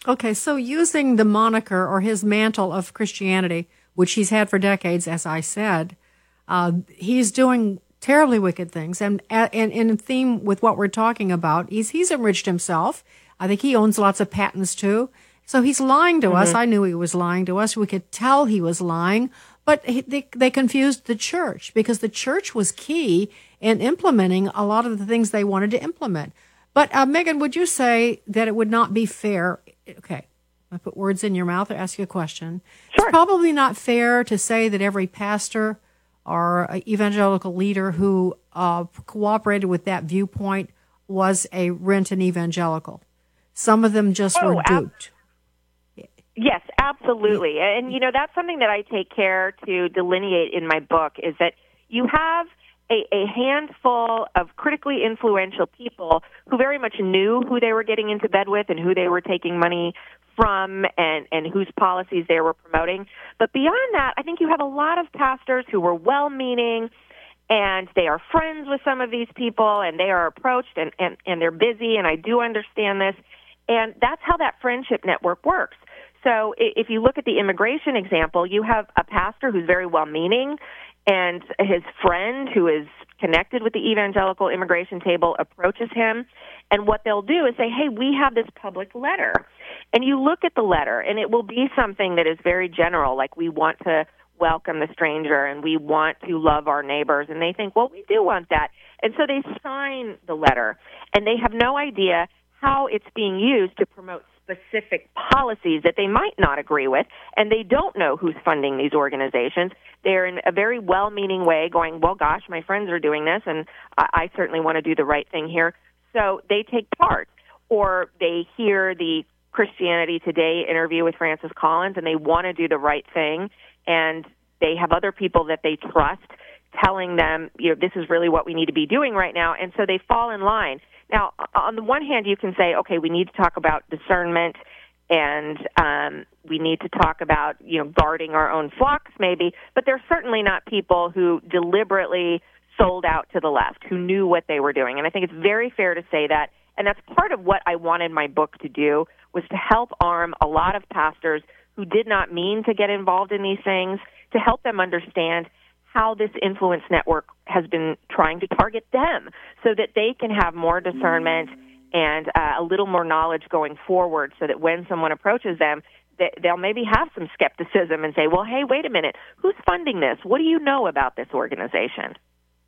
Okay, so using the moniker or his mantle of Christianity, which he's had for decades, as I said, uh, he's doing terribly wicked things. And, and in theme with what we're talking about, he's, he's enriched himself. I think he owns lots of patents, too. So he's lying to mm-hmm. us. I knew he was lying to us. We could tell he was lying. But he, they, they confused the church because the church was key in implementing a lot of the things they wanted to implement. But, uh, Megan, would you say that it would not be fair? Okay, I put words in your mouth or ask you a question. Sure. It's probably not fair to say that every pastor or evangelical leader who uh, cooperated with that viewpoint was a Renton evangelical. Some of them just oh, were duped. Ab- yes, absolutely. And, you know, that's something that I take care to delineate in my book is that you have a, a handful of critically influential people who very much knew who they were getting into bed with and who they were taking money from and, and whose policies they were promoting. But beyond that, I think you have a lot of pastors who were well-meaning and they are friends with some of these people and they are approached and, and, and they're busy, and I do understand this. And that's how that friendship network works. So if you look at the immigration example, you have a pastor who's very well-meaning, and his friend who is connected with the evangelical immigration table approaches him, and what they'll do is say, hey, we have this public letter. And you look at the letter, and it will be something that is very general, like we want to welcome the stranger and we want to love our neighbors. And they think, well, we do want that. And so they sign the letter, and they have no idea how it's being used to promote specific policies that they might not agree with, and they don't know who's funding these organizations. They're in a very well-meaning way going, well, gosh, my friends are doing this, and I, I certainly want to do the right thing here. So they take part, or they hear the Christianity Today interview with Francis Collins, and they want to do the right thing, and they have other people that they trust telling them, you know, this is really what we need to be doing right now, and so they fall in line. Now, on the one hand, you can say, okay, we need to talk about discernment, and um, we need to talk about, you know, guarding our own flocks maybe, but they're certainly not people who deliberately sold out to the left, who knew what they were doing. And I think it's very fair to say that, and that's part of what I wanted my book to do, was to help arm a lot of pastors who did not mean to get involved in these things, to help them understand how this influence network has been trying to target them so that they can have more discernment and uh, a little more knowledge going forward, so that when someone approaches them, they, they'll maybe have some skepticism and say, well, hey, wait a minute, who's funding this? What do you know about this organization?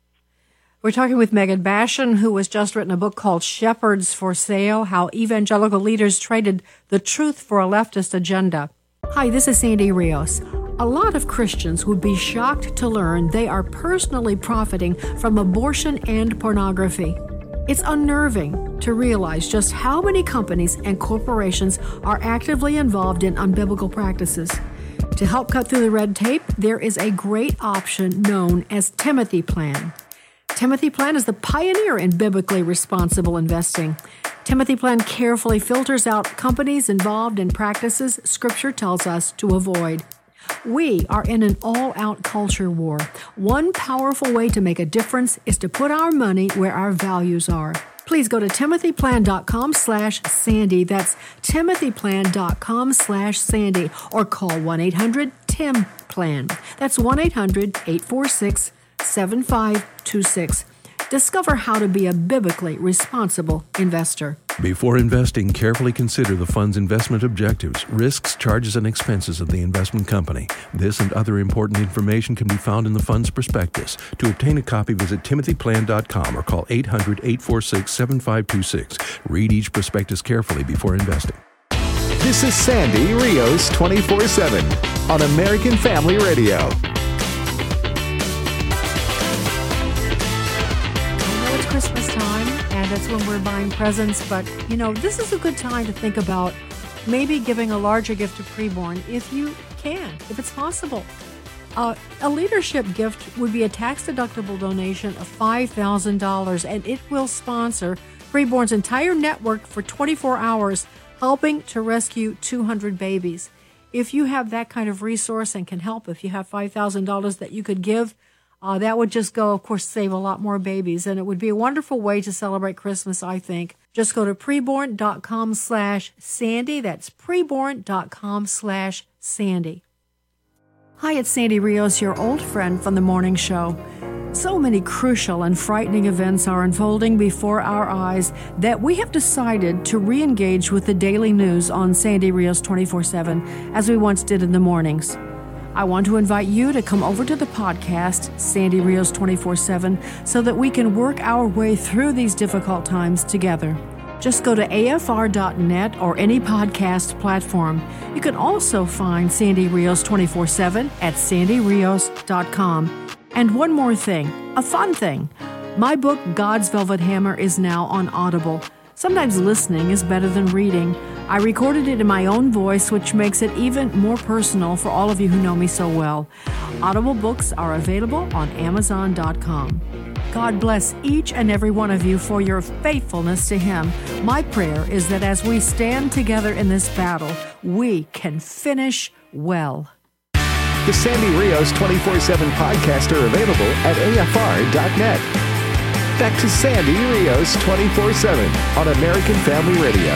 We're talking with Megan Bashan, who has just written a book called Shepherds for Sale, How Evangelical Leaders Traded the Truth for a Leftist Agenda. Hi, this is Sandy Rios. A lot of Christians would be shocked to learn they are personally profiting from abortion and pornography. It's unnerving to realize just how many companies and corporations are actively involved in unbiblical practices. To help cut through the red tape, there is a great option known as Timothy Plan. Timothy Plan is the pioneer in biblically responsible investing. Timothy Plan carefully filters out companies involved in practices Scripture tells us to avoid. We are in an all-out culture war. One powerful way to make a difference is to put our money where our values are. Please go to timothyplan.com slash Sandy. That's timothyplan.com slash Sandy. Or call one eight hundred T I M Plan. That's one eight hundred eight four six seven five two six. Discover how to be a biblically responsible investor. Before investing, carefully consider the fund's investment objectives, risks, charges, and expenses of the investment company. This and other important information can be found in the fund's prospectus. To obtain a copy, visit timothy plan dot com or call eight hundred eight four six seven five two six. Read each prospectus carefully before investing. This is Sandy Rios twenty-four seven on American Family Radio. Christmas time, and that's when we're buying presents, but you know, this is a good time to think about maybe giving a larger gift to preborn if you can, if it's possible. Uh, a leadership gift would be a tax-deductible donation of five thousand dollars, and it will sponsor Preborn's entire network for twenty-four hours, helping to rescue two hundred babies. If you have that kind of resource and can help, if you have five thousand dollars that you could give, Uh, that would just go, of course, save a lot more babies. And it would be a wonderful way to celebrate Christmas, I think, Just go to preborn.com slash Sandy. That's preborn.com slash Sandy. Hi, it's Sandy Rios, your old friend from the morning show. So many crucial and frightening events are unfolding before our eyes that we have decided to re-engage with the daily news on Sandy Rios twenty-four seven, as we once did in the mornings. I want to invite you to come over to the podcast, Sandy Rios twenty-four seven, so that we can work our way through these difficult times together. Just go to A F R dot net or any podcast platform. You can also find Sandy Rios twenty-four seven at sandy rios dot com. And one more thing, a fun thing. My book, God's Velvet Hammer, is now on Audible. Sometimes listening is better than reading. I recorded it in my own voice, which makes it even more personal for all of you who know me so well. Audible books are available on amazon dot com. God bless each and every one of you for your faithfulness to Him. My prayer is that as we stand together in this battle, we can finish well. The Sandy Rios twenty-four seven podcast are available at A F R dot net. Back to Sandy Rios twenty-four seven on American Family Radio.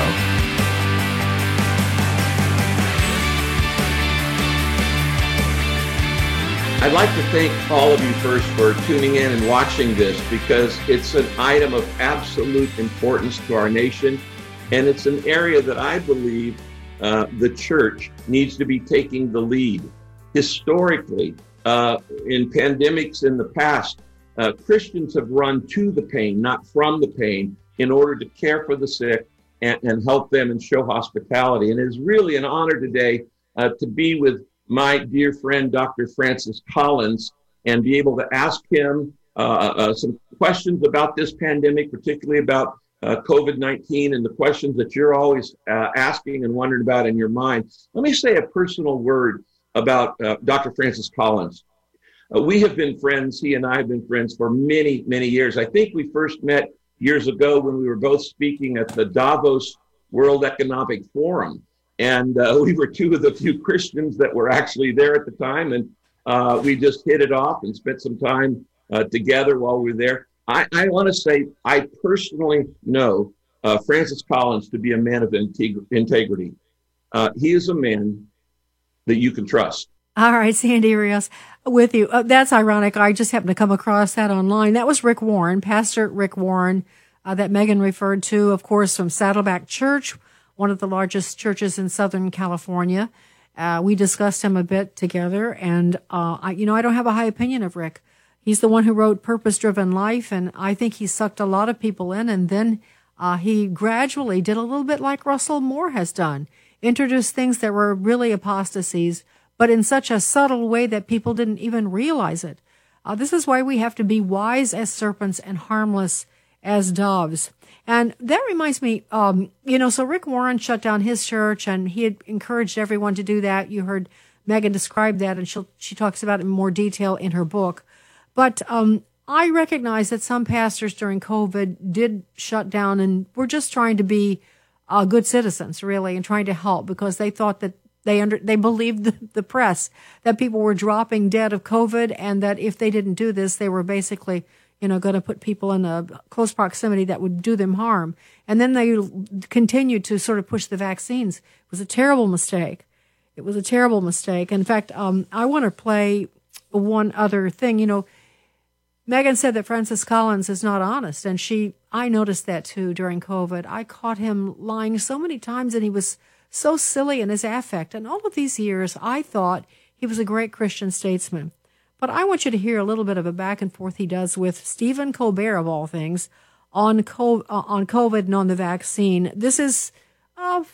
I'd like to thank all of you first for tuning in and watching this, because it's an item of absolute importance to our nation, and it's an area that I believe uh, the church needs to be taking the lead. Historically, uh, in pandemics in the past, uh, Christians have run to the pain, not from the pain, in order to care for the sick and, and help them and show hospitality. And it is really an honor today uh, to be with my dear friend, Doctor Francis Collins, and be able to ask him uh, uh, some questions about this pandemic, particularly about uh, COVID nineteen and the questions that you're always uh, asking and wondering about in your mind. Let me say a personal word about uh, Doctor Francis Collins. Uh, we have been friends, he and I have been friends for many, many years. I think we first met years ago when we were both speaking at the Davos World Economic Forum. And uh, we were two of the few Christians that were actually there at the time. And uh, we just hit it off and spent some time uh, together while we were there. I, I want to say I personally know uh, Francis Collins to be a man of integ- integrity. Uh, he is a man that you can trust. All right, Sandy Rios, with you. Uh, that's ironic. I just happened to come across that online. That was Rick Warren, Pastor Rick Warren, uh, that Megan referred to, of course, from Saddleback Church, one of the largest churches in Southern California. Uh, we discussed him a bit together, and uh, I, you know, I don't have a high opinion of Rick. He's the one who wrote Purpose Driven Life, and I think he sucked a lot of people in, and then uh, he gradually did a little bit like Russell Moore has done. Introduced things that were really apostasies, but in such a subtle way that people didn't even realize it. Uh, this is why we have to be wise as serpents and harmless as doves. And that reminds me, um, you know, so Rick Warren shut down his church, and he had encouraged everyone to do that. You heard Megan describe that, and she she talks about it in more detail in her book. But um, I recognize that some pastors during COVID did shut down and were just trying to be Uh, good citizens, really, and trying to help because they thought that they under they believed the, the press that people were dropping dead of COVID, and that if they didn't do this, they were basically, you know, going to put people in a close proximity that would do them harm. And then they continued to sort of push the vaccines. It was a terrible mistake. It was a terrible mistake. In fact, um, I want to play one other thing. You know, Megan said that Francis Collins is not honest, and she, I noticed that too during COVID. I caught him lying so many times, and he was so silly in his affect. And all of these years, I thought he was a great Christian statesman. But I want you to hear a little bit of a back and forth he does with Stephen Colbert, of all things, on co- uh, on COVID and on the vaccine. This is uh,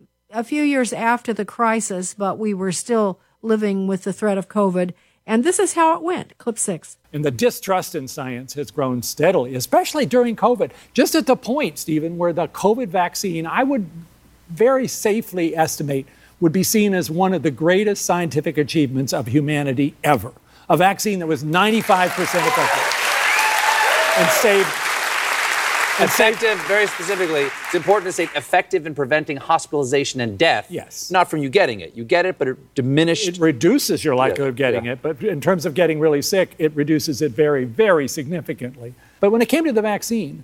a few years after the crisis, but we were still living with the threat of COVID. And this is how it went. Clip six. And the distrust in science has grown steadily, especially during COVID. Just at the point, Stephen, where the COVID vaccine, I would very safely estimate, would be seen as one of the greatest scientific achievements of humanity ever. A vaccine that was ninety-five percent effective and saved. And effective, saved, very specifically, it's important to say effective in preventing hospitalization and death. Yes. Not from you getting it. You get it, but it diminished. It reduces your likelihood yeah, of getting yeah. it. But in terms of getting really sick, it reduces it very, very significantly. But when it came to the vaccine,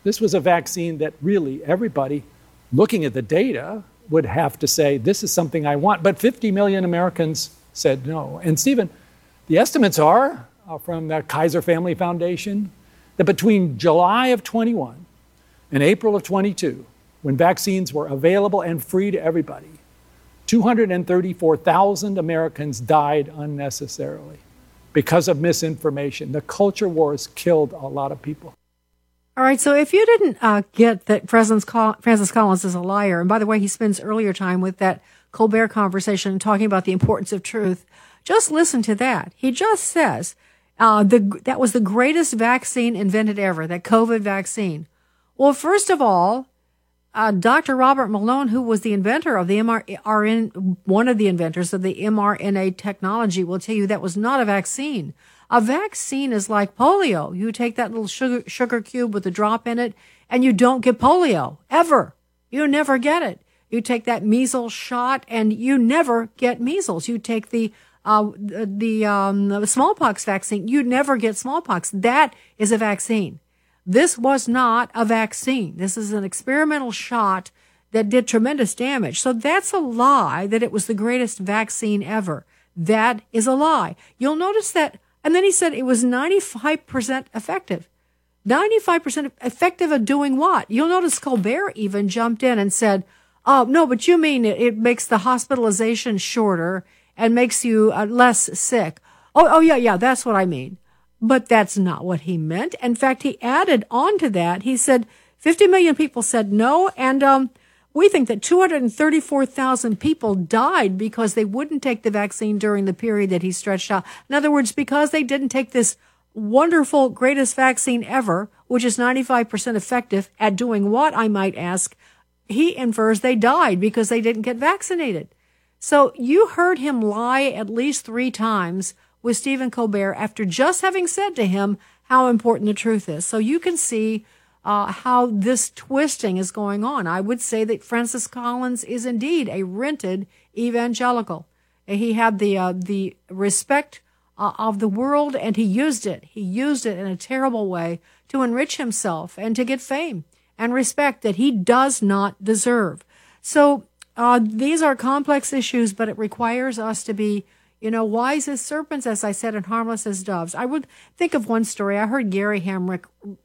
This was a vaccine that really everybody looking at the data would have to say, this is something I want. But fifty million Americans said no. And Stephen, the estimates are uh, from the Kaiser Family Foundation that between July of twenty-one and April of twenty-two, when vaccines were available and free to everybody, two hundred thirty-four thousand Americans died unnecessarily because of misinformation. The culture wars killed a lot of people. All right, so if you didn't uh, get that Francis Collins is a liar, and by the way, he spends earlier time with that Colbert conversation talking about the importance of truth, just listen to that. He just says uh, the, that was the greatest vaccine invented ever, that COVID vaccine. Well, first of all, uh, Doctor Robert Malone, who was the inventor of the M R N A, one of the inventors of the mRNA technology, will tell you that was not a vaccine. A vaccine is like polio. You take that little sugar, sugar cube with a drop in it, and you don't get polio, ever. You never get it. You take that measles shot, and you never get measles. You take the uh, the, um, the smallpox vaccine, you never get smallpox. That is a vaccine. This was not a vaccine. This is an experimental shot that did tremendous damage. So that's a lie that it was the greatest vaccine ever. That is a lie. You'll notice that. And then he said it was ninety-five percent effective. ninety-five percent effective at doing what? You'll notice Colbert even jumped in and said, oh, no, but you mean it, it makes the hospitalization shorter and makes you uh, less sick. Oh, oh, yeah, yeah, that's what I mean. But that's not what he meant. In fact, he added on to that. He said fifty million people said no, and um, we think that two hundred thirty-four thousand people died because they wouldn't take the vaccine during the period that he stretched out. In other words, because they didn't take this wonderful, greatest vaccine ever, which is ninety-five percent effective at doing what, I might ask, he infers they died because they didn't get vaccinated. So you heard him lie at least three times with Stephen Colbert after just having said to him how important the truth is. So you can see uh, how this twisting is going on. I would say that Francis Collins is indeed a rented evangelical. He had the uh, the respect uh, of the world, and he used it. He used it in a terrible way to enrich himself and to get fame and respect that he does not deserve. So uh, these are complex issues, but it requires us to be, you know, wise as serpents, as I said, and harmless as doves. I would think of one story. I heard Gary Hamrick,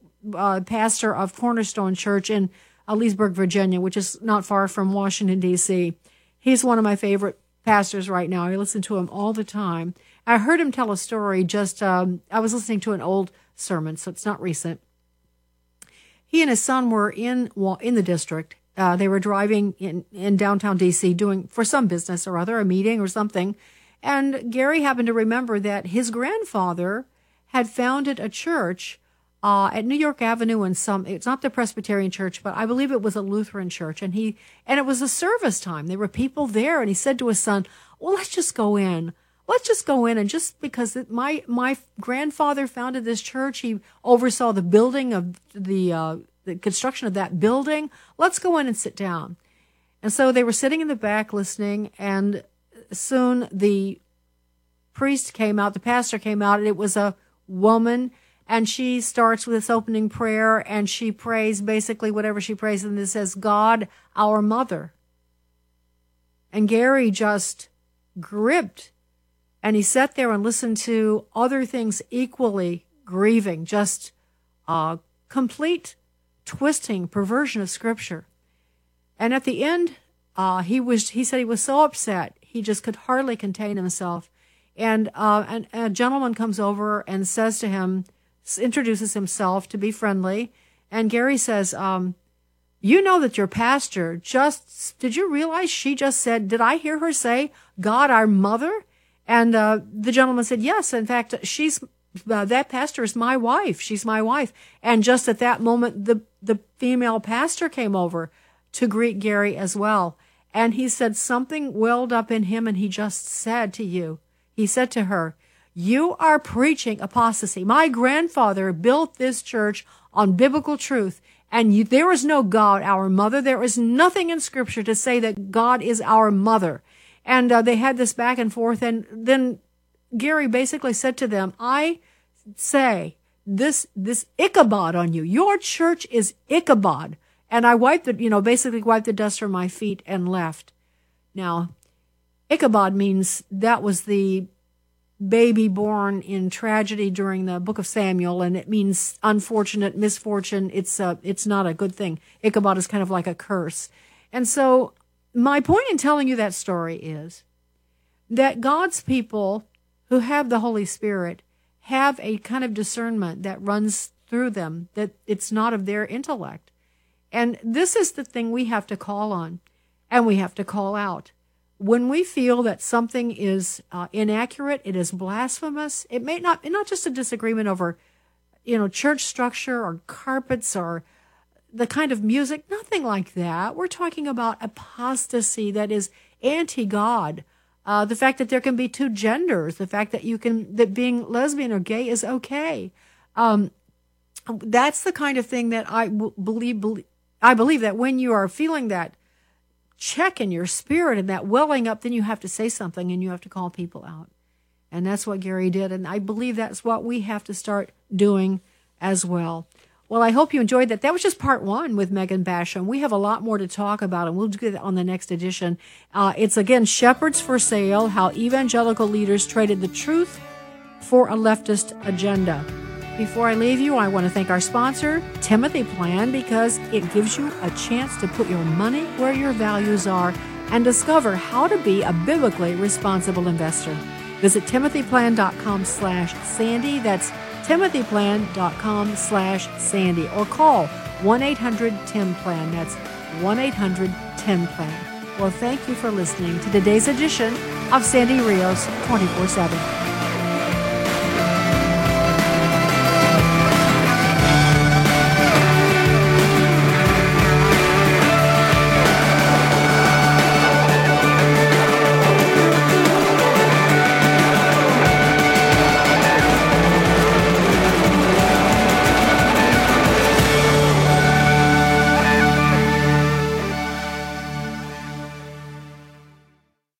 uh, pastor of Cornerstone Church in uh, Leesburg, Virginia, which is not far from Washington, D C. He's one of my favorite pastors right now. I listen to him all the time. I heard him tell a story just, um, I was listening to an old sermon, so it's not recent. He and his son were in in the district. Uh, they were driving in, in downtown D C doing, for some business or other, a meeting or something. And Gary happened to remember that his grandfather had founded a church uh, at New York Avenue and some, it's not the Presbyterian church, but I believe it was a Lutheran church. And he, and it was a service time. There were people there. And he said to his son, well, let's just go in. Let's just go in. And just because my, my grandfather founded this church, he oversaw the building of the, uh, the construction of that building. Let's go in and sit down. And so they were sitting in the back listening, and soon the priest came out, the pastor came out, and it was a woman, and she starts with this opening prayer, and she prays basically whatever she prays, and it says, God, our mother. And Gary just gripped, and he sat there and listened to other things equally grieving, just uh, complete twisting, perversion of Scripture. And at the end, uh, he was, he said he was so upset, he just could hardly contain himself. And, uh, and a gentleman comes over and says to him, introduces himself to be friendly. And Gary says, um, you know that your pastor just, did you realize she just said, did I hear her say, God, our mother? And uh, the gentleman said, yes, in fact, she's, uh, that pastor is my wife. She's my wife. And just at that moment, the, the female pastor came over to greet Gary as well. And he said something welled up in him, and he just said to you, he said to her, you are preaching apostasy. My grandfather built this church on biblical truth, and you, there is no God, our mother. There is nothing in Scripture to say that God is our mother. And uh, they had this back and forth, and then Gary basically said to them, I say this this Ichabod on you. Your church is Ichabod. And I wiped the, you know, basically wiped the dust from my feet and left. Now, Ichabod means that was the baby born in tragedy during the book of Samuel, and it means unfortunate, misfortune. It's a, it's not a good thing. Ichabod is kind of like a curse. And so my point in telling you that story is that God's people who have the Holy Spirit have a kind of discernment that runs through them, that it's not of their intellect. And this is the thing we have to call on, and we have to call out. When we feel that something is uh, inaccurate, it is blasphemous, it may not, not just a disagreement over, you know, church structure or carpets or the kind of music, nothing like that. We're talking about apostasy that is anti-God. Uh, the fact that there can be two genders, the fact that you can, that being lesbian or gay is okay. Um, that's the kind of thing that I w- believe, believe, I believe that when you are feeling that check in your spirit and that welling up, then you have to say something and you have to call people out. And that's what Gary did. And I believe that's what we have to start doing as well. Well, I hope you enjoyed that. That was just part one with Megan Basham. We have a lot more to talk about, and we'll do that on the next edition. Uh, it's, again, Shepherds for Sale, how evangelical leaders traded the truth for a leftist agenda. Before I leave you, I want to thank our sponsor, Timothy Plan, because it gives you a chance to put your money where your values are and discover how to be a biblically responsible investor. Visit timothyplan.com slash Sandy. That's timothyplan.com slash Sandy. Or call one eight hundred ten plan. That's one eight hundred ten plan. Well, thank you for listening to today's edition of Sandy Rios twenty-four seven.